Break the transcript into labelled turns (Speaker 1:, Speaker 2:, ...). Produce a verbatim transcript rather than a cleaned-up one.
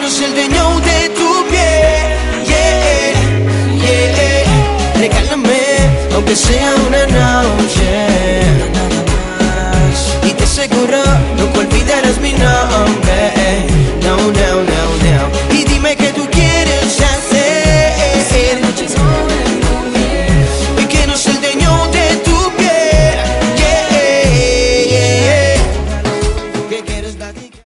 Speaker 1: quiero ser el dueño de tu piel. Yeah, yeah. Regálame, aunque sea una noche, y te aseguro nunca olvidarás mi nombre.